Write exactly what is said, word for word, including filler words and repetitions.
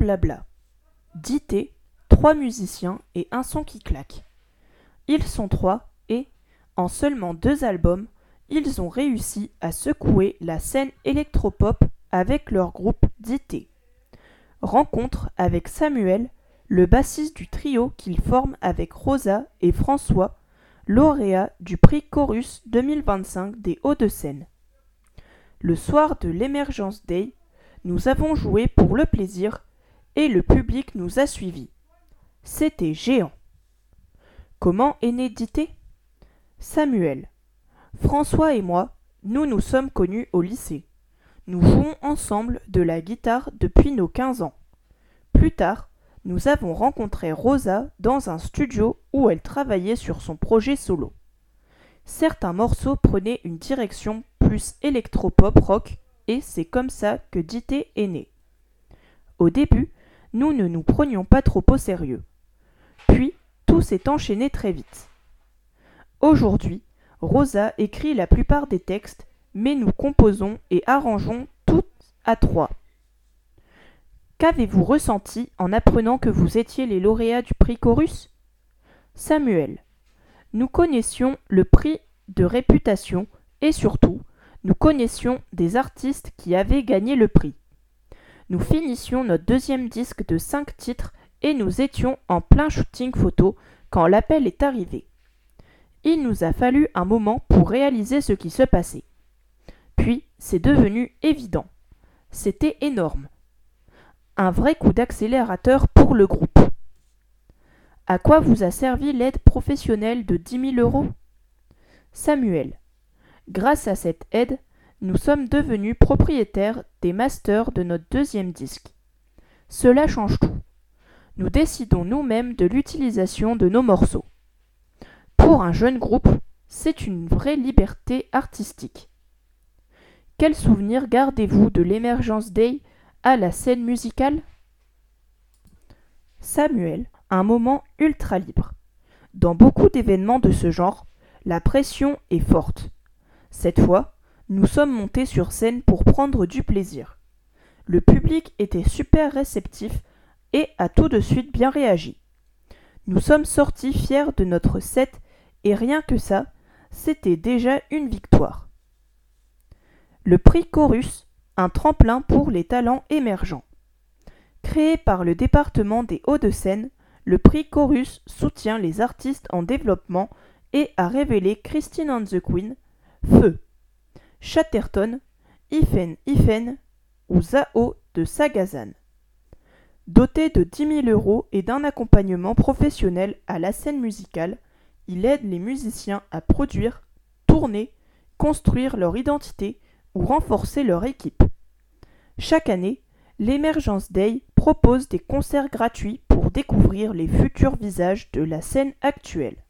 blabla. Dité, trois musiciens et un son qui claque. Ils sont trois et, en seulement deux albums, ils ont réussi à secouer la scène électropop avec leur groupe Dité. Rencontre avec Samuel, le bassiste du trio qu'ils forment avec Rosa et François, lauréats du prix Chorus deux mille vingt-cinq des Hauts-de-Seine. Le soir de l'Emergence Day, nous avons joué pour le plaisir et le public nous a suivis. C'était géant. Comment est né Dité ? Samuel. François et moi, nous nous sommes connus au lycée. Nous jouons ensemble de la guitare depuis nos quinze ans. Plus tard, nous avons rencontré Rosa dans un studio où elle travaillait sur son projet solo. Certains morceaux prenaient une direction plus électropop rock et c'est comme ça que Dité est né. Au début, nous ne nous prenions pas trop au sérieux. Puis, tout s'est enchaîné très vite. Aujourd'hui, Rosa écrit la plupart des textes, mais nous composons et arrangeons toutes à trois. Qu'avez-vous ressenti en apprenant que vous étiez les lauréats du prix Chorus ? Samuel. Nous connaissions le prix de réputation et surtout, nous connaissions des artistes qui avaient gagné le prix. Nous finissions notre deuxième disque de cinq titres et nous étions en plein shooting photo quand l'appel est arrivé. Il nous a fallu un moment pour réaliser ce qui se passait. Puis, c'est devenu évident. C'était énorme. Un vrai coup d'accélérateur pour le groupe. À quoi vous a servi l'aide professionnelle de dix mille euros ? Samuel. Grâce à cette aide, nous sommes devenus propriétaires des masters de notre deuxième disque. Cela change tout. Nous décidons nous-mêmes de l'utilisation de nos morceaux. Pour un jeune groupe, c'est une vraie liberté artistique. Quel souvenir gardez-vous de l'Emergence Day à la scène musicale ? Samuel, un moment ultra libre. Dans beaucoup d'événements de ce genre, la pression est forte. Cette fois, nous sommes montés sur scène pour prendre du plaisir. Le public était super réceptif et a tout de suite bien réagi. Nous sommes sortis fiers de notre set et rien que ça, c'était déjà une victoire. Le prix Chorus, un tremplin pour les talents émergents. Créé par le département des Hauts-de-Seine, le prix Chorus soutient les artistes en développement et a révélé Christine and the Queen, Feu, Chatterton, Ifen Ifen ou Zao de Sagazan. Doté de dix mille euros et d'un accompagnement professionnel à la scène musicale, il aide les musiciens à produire, tourner, construire leur identité ou renforcer leur équipe. Chaque année, l'Emergence Day propose des concerts gratuits pour découvrir les futurs visages de la scène actuelle.